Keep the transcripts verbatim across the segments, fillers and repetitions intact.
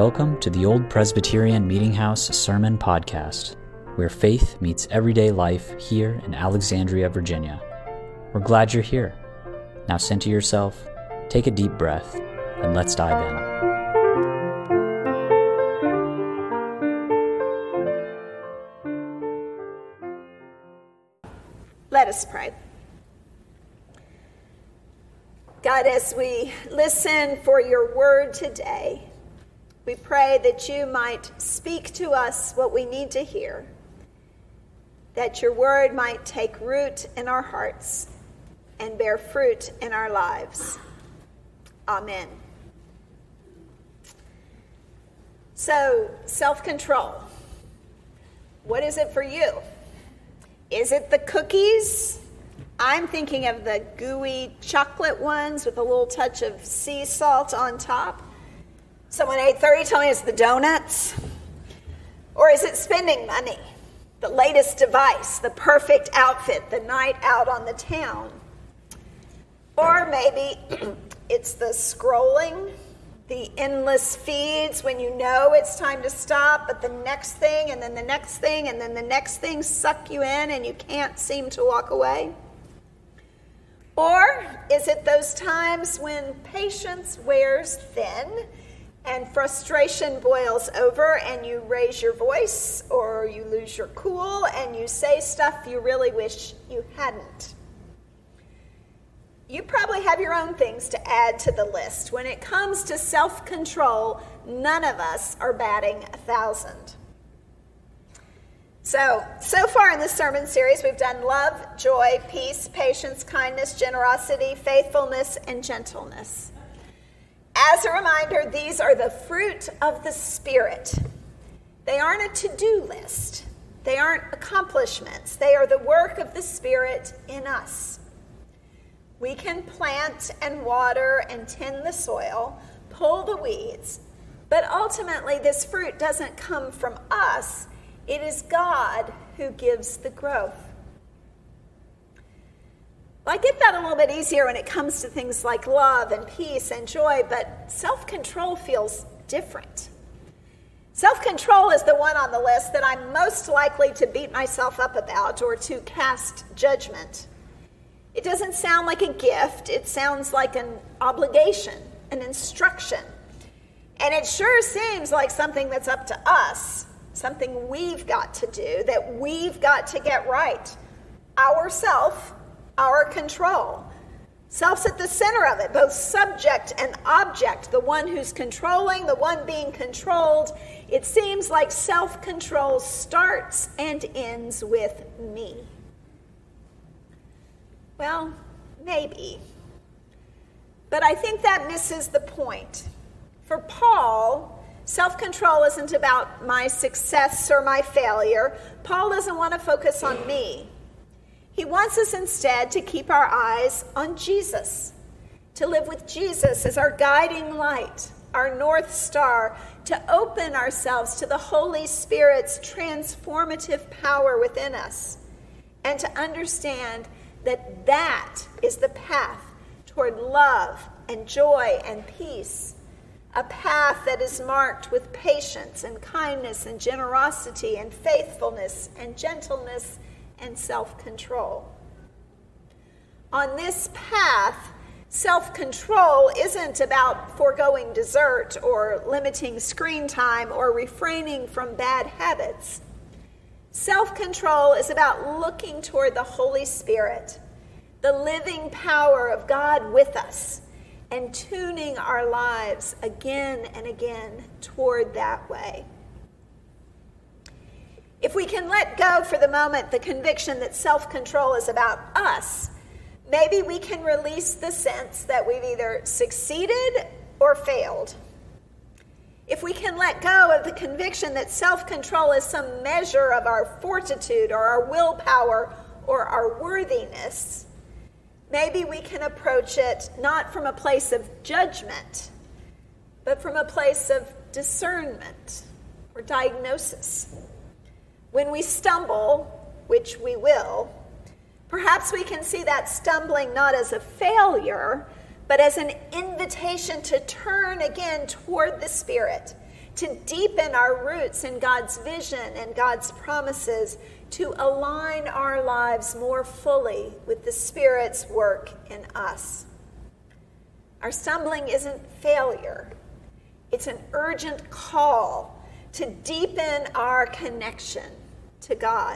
Welcome to the Old Presbyterian Meeting House Sermon Podcast, where faith meets everyday life here in Alexandria, Virginia. We're glad you're here. Now center yourself, take a deep breath, and let's dive in. Let us pray. God, as we listen for your word today, we pray that you might speak to us what we need to hear, that your word might take root in our hearts and bear fruit in our lives. Amen. So, self-control. What is it for you? Is it the cookies? I'm thinking of the gooey chocolate ones with a little touch of sea salt on top. Someone at eight thirty told me it's the donuts. Or is it spending money? The latest device, the perfect outfit, the night out on the town. Or maybe it's the scrolling, the endless feeds when you know it's time to stop, but the next thing and then the next thing and then the next thing suck you in and you can't seem to walk away. Or is it those times when patience wears thin and frustration boils over and you raise your voice or you lose your cool and you say stuff you really wish you hadn't? You probably have your own things to add to the list. When it comes to self-control, none of us are batting a thousand. So, so far in this sermon series, we've done love, joy, peace, patience, kindness, generosity, faithfulness, and gentleness. As a reminder, these are the fruit of the Spirit. They aren't a to-do list. They aren't accomplishments. They are the work of the Spirit in us. We can plant and water and tend the soil, pull the weeds, but ultimately this fruit doesn't come from us. It is God who gives the growth. Well, I get that a little bit easier when it comes to things like love and peace and joy, but self-control feels different. Self-control is the one on the list that I'm most likely to beat myself up about or to cast judgment. It doesn't sound like a gift. It sounds like an obligation, an instruction. And it sure seems like something that's up to us, something we've got to do, that we've got to get right. Our self, our control. Self's at the center of it, both subject and object, the one who's controlling, the one being controlled. It seems like self-control starts and ends with me. Well, maybe. But I think that misses the point. For Paul, self-control isn't about my success or my failure. Paul doesn't want to focus on me. He wants us instead to keep our eyes on Jesus, to live with Jesus as our guiding light, our North Star, to open ourselves to the Holy Spirit's transformative power within us, and to understand that that is the path toward love and joy and peace, a path that is marked with patience and kindness and generosity and faithfulness and gentleness and self-control. On this path, self-control isn't about foregoing dessert or limiting screen time or refraining from bad habits. Self-control is about looking toward the Holy Spirit, the living power of God with us, and tuning our lives again and again toward that way. If we can let go for the moment the conviction that self-control is about us, maybe we can release the sense that we've either succeeded or failed. If we can let go of the conviction that self-control is some measure of our fortitude or our willpower or our worthiness, maybe we can approach it not from a place of judgment, but from a place of discernment or diagnosis. When we stumble, which we will, perhaps we can see that stumbling not as a failure, but as an invitation to turn again toward the Spirit, to deepen our roots in God's vision and God's promises, to align our lives more fully with the Spirit's work in us. Our stumbling isn't failure. It's an urgent call to deepen our connection to God.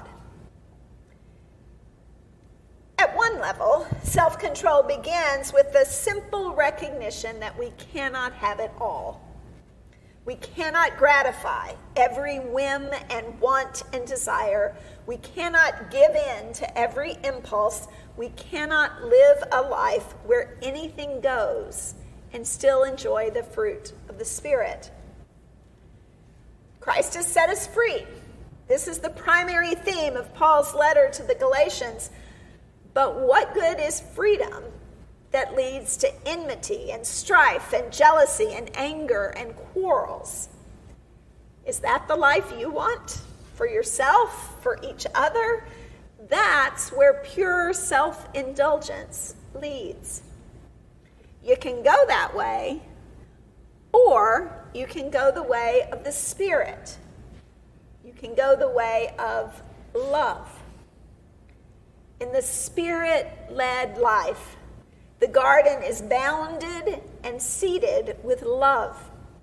At one level, self-control begins with the simple recognition that we cannot have it all. We cannot gratify every whim and want and desire. We cannot give in to every impulse. We cannot live a life where anything goes and still enjoy the fruit of the Spirit. Christ has set us free. This is the primary theme of Paul's letter to the Galatians. But what good is freedom that leads to enmity and strife and jealousy and anger and quarrels? Is that the life you want for yourself, for each other? That's where pure self-indulgence leads. You can go that way, or you can go the way of the Spirit. You can go the way of love. In the Spirit-led life, the garden is bounded and seeded with love.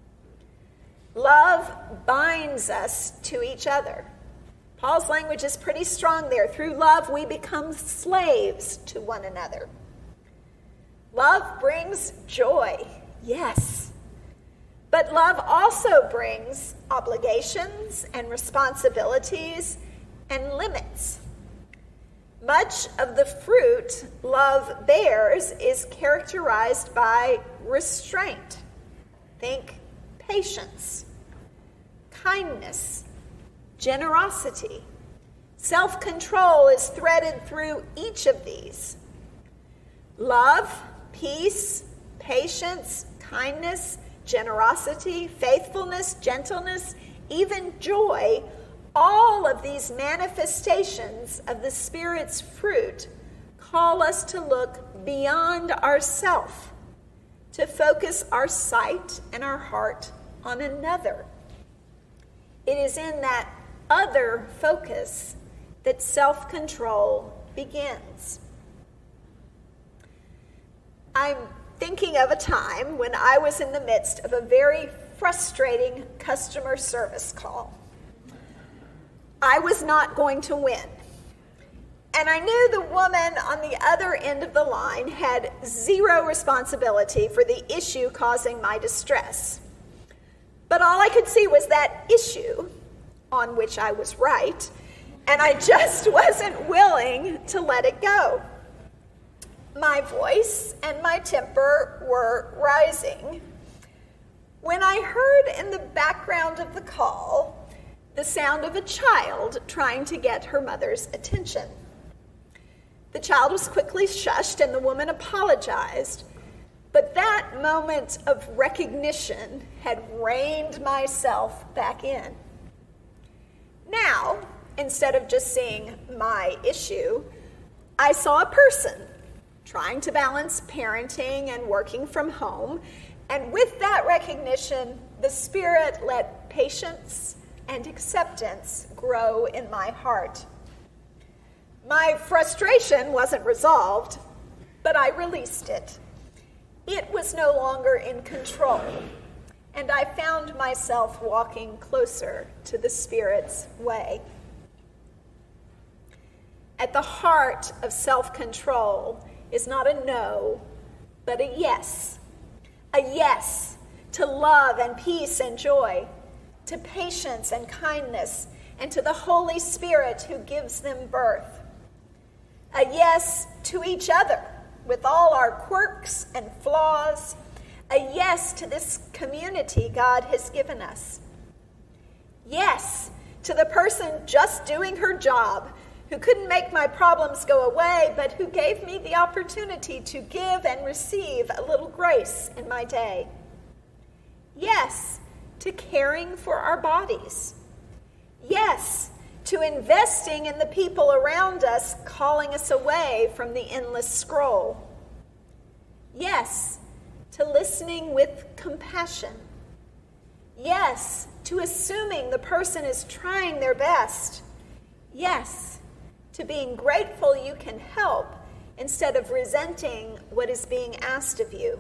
Love binds us to each other. Paul's language is pretty strong there. Through love, we become slaves to one another. Love brings joy, yes. But love also brings obligations and responsibilities and limits. Much of the fruit love bears is characterized by restraint. Think patience, kindness, generosity. Self-control is threaded through each of these. Love, peace, patience, kindness, generosity, faithfulness, gentleness, even joy. All of these manifestations of the Spirit's fruit call us to look beyond ourselves, to focus our sight and our heart on another. It is in that other focus that self-control begins. I'm thinking of a time when I was in the midst of a very frustrating customer service call. I was not going to win. And I knew the woman on the other end of the line had zero responsibility for the issue causing my distress. But all I could see was that issue, on which I was right, and I just wasn't willing to let it go. My voice and my temper were rising when I heard in the background of the call the sound of a child trying to get her mother's attention. The child was quickly shushed and the woman apologized, but that moment of recognition had reined myself back in. Now, instead of just seeing my issue, I saw a person trying to balance parenting and working from home, and with that recognition, the Spirit let patience and acceptance grow in my heart. My frustration wasn't resolved, but I released it. It was no longer in control, and I found myself walking closer to the Spirit's way. At the heart of self-control is not a no, but a yes. A yes to love and peace and joy, to patience and kindness, and to the Holy Spirit who gives them birth. A yes to each other with all our quirks and flaws. A yes to this community God has given us. Yes to the person just doing her job, who couldn't make my problems go away, but who gave me the opportunity to give and receive a little grace in my day. Yes to caring for our bodies. Yes to investing in the people around us, calling us away from the endless scroll. Yes to listening with compassion. Yes to assuming the person is trying their best. Yes, to being grateful you can help instead of resenting what is being asked of you.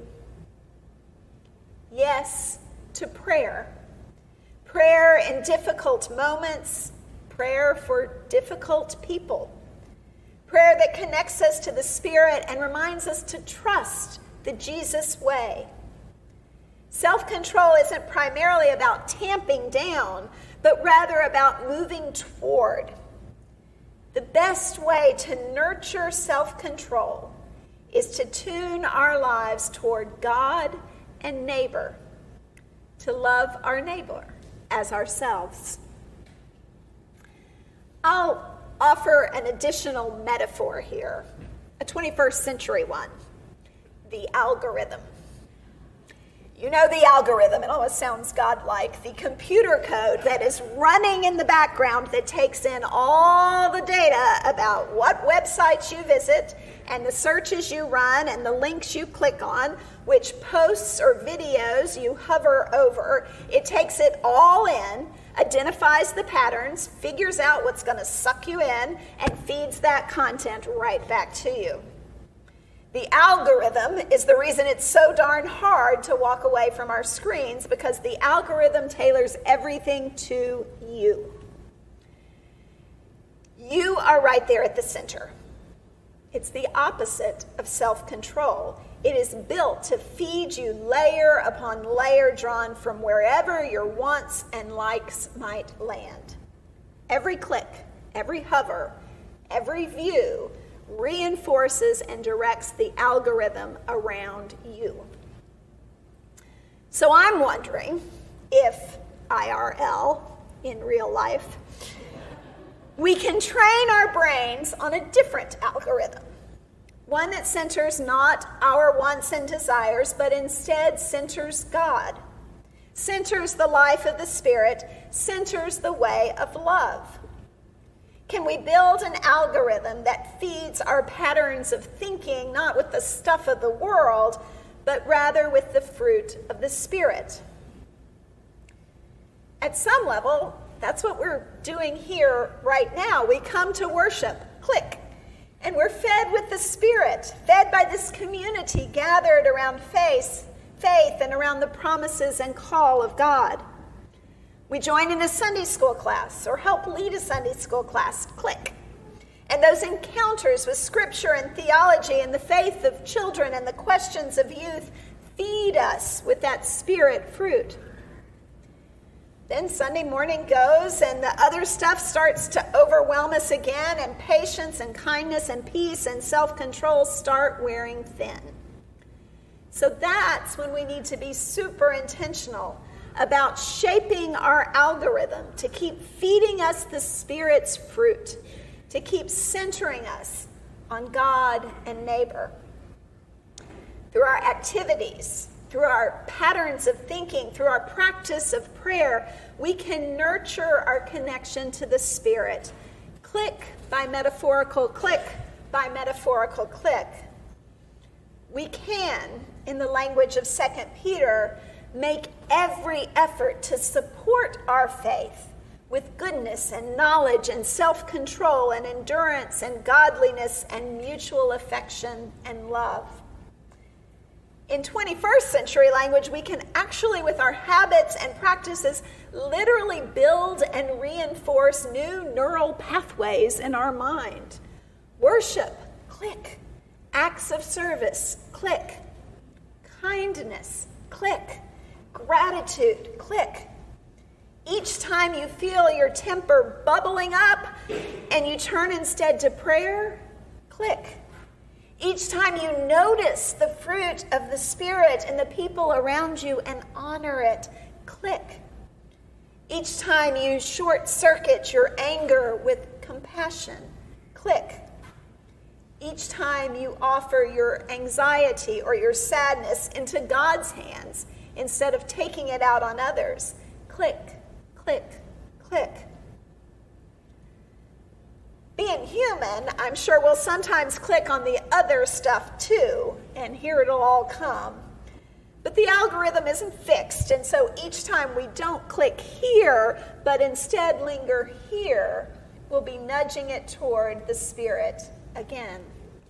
Yes, to prayer. Prayer in difficult moments, prayer for difficult people. Prayer that connects us to the Spirit and reminds us to trust the Jesus way. Self-control isn't primarily about tamping down, but rather about moving toward. The best way to nurture self-control is to tune our lives toward God and neighbor, to love our neighbor as ourselves. I'll offer an additional metaphor here, a twenty-first century one, the algorithm. You know the algorithm, it almost sounds godlike, the computer code that is running in the background that takes in all the data about what websites you visit and the searches you run and the links you click on, which posts or videos you hover over. It takes it all in, identifies the patterns, figures out what's going to suck you in, and feeds that content right back to you. The algorithm is the reason it's so darn hard to walk away from our screens, because the algorithm tailors everything to you. You are right there at the center. It's the opposite of self-control. It is built to feed you layer upon layer drawn from wherever your wants and likes might land. Every click, every hover, every view reinforces and directs the algorithm around you. So I'm wondering if I R L, in real life, we can train our brains on a different algorithm. One that centers not our wants and desires, but instead centers God, centers the life of the Spirit, centers the way of love. Can we build an algorithm that feeds our patterns of thinking, not with the stuff of the world, but rather with the fruit of the Spirit? At some level, that's what we're doing here right now. We come to worship, click, and we're fed with the Spirit, fed by this community gathered around faith, faith and around the promises and call of God. We join in a Sunday school class or help lead a Sunday school class, click. And those encounters with Scripture and theology and the faith of children and the questions of youth feed us with that Spirit fruit. Then Sunday morning goes and the other stuff starts to overwhelm us again, and patience and kindness and peace and self-control start wearing thin. So that's when we need to be super intentional about shaping our algorithm to keep feeding us the Spirit's fruit, to keep centering us on God and neighbor. Through our activities, through our patterns of thinking, through our practice of prayer, we can nurture our connection to the Spirit. Click by metaphorical click by metaphorical click. We can, in the language of Second Peter, make every effort to support our faith with goodness and knowledge and self-control and endurance and godliness and mutual affection and love. In twenty-first century language, we can actually, with our habits and practices, literally build and reinforce new neural pathways in our mind. Worship, click. Acts of service, click. Kindness, click. Gratitude, click. Each time you feel your temper bubbling up and you turn instead to prayer, click. Each time you notice the fruit of the Spirit in the people around you and honor it, click. Each time you short circuit your anger with compassion, click. Each time you offer your anxiety or your sadness into God's hands instead of taking it out on others, click, click, click. Being human, I'm sure we'll sometimes click on the other stuff too, and here it'll all come. But the algorithm isn't fixed, and so each time we don't click here, but instead linger here, we'll be nudging it toward the Spirit again.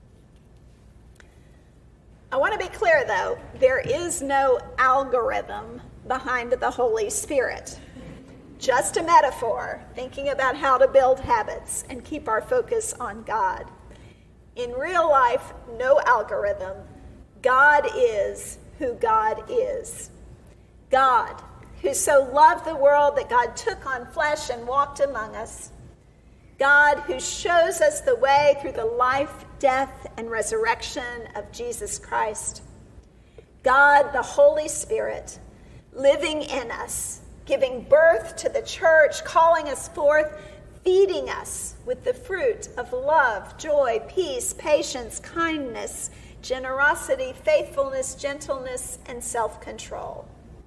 I want to be clear, though, there is no algorithm behind the Holy Spirit. Just a metaphor, thinking about how to build habits and keep our focus on God. In real life, no algorithm. God is who God is. God, who so loved the world that God took on flesh and walked among us. God, who shows us the way through the life, death, and resurrection of Jesus Christ. God, the Holy Spirit, living in us, giving birth to the church, calling us forth, feeding us with the fruit of love, joy, peace, patience, kindness, generosity, faithfulness, gentleness, and self-control.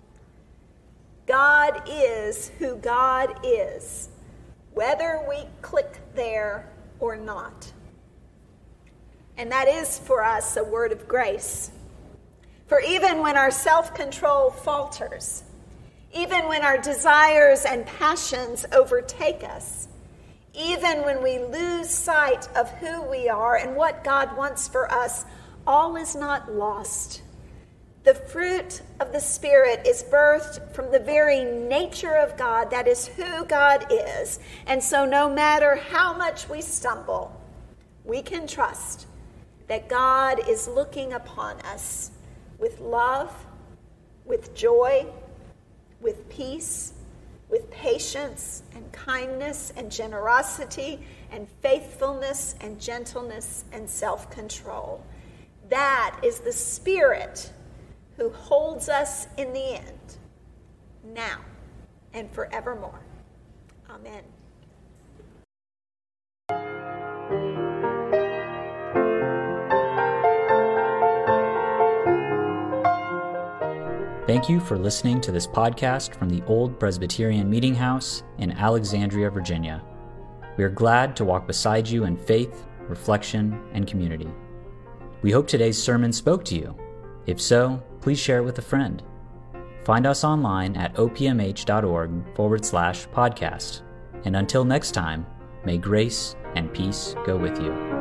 God is who God is, whether we click there or not. And that is for us a word of grace. For even when our self-control falters, even when our desires and passions overtake us, even when we lose sight of who we are and what God wants for us, all is not lost. The fruit of the Spirit is birthed from the very nature of God. That is who God is. And so no matter how much we stumble, we can trust that God is looking upon us with love, with joy, with peace, with patience and kindness and generosity and faithfulness and gentleness and self-control. That is the Spirit who holds us in the end, now and forevermore. Amen. Thank you for listening to this podcast from the Old Presbyterian Meeting House in Alexandria, Virginia. We are glad to walk beside you in faith, reflection, and community. We hope today's sermon spoke to you. If so, please share it with a friend. Find us online at opmh.org forward slash podcast. And until next time, may grace and peace go with you.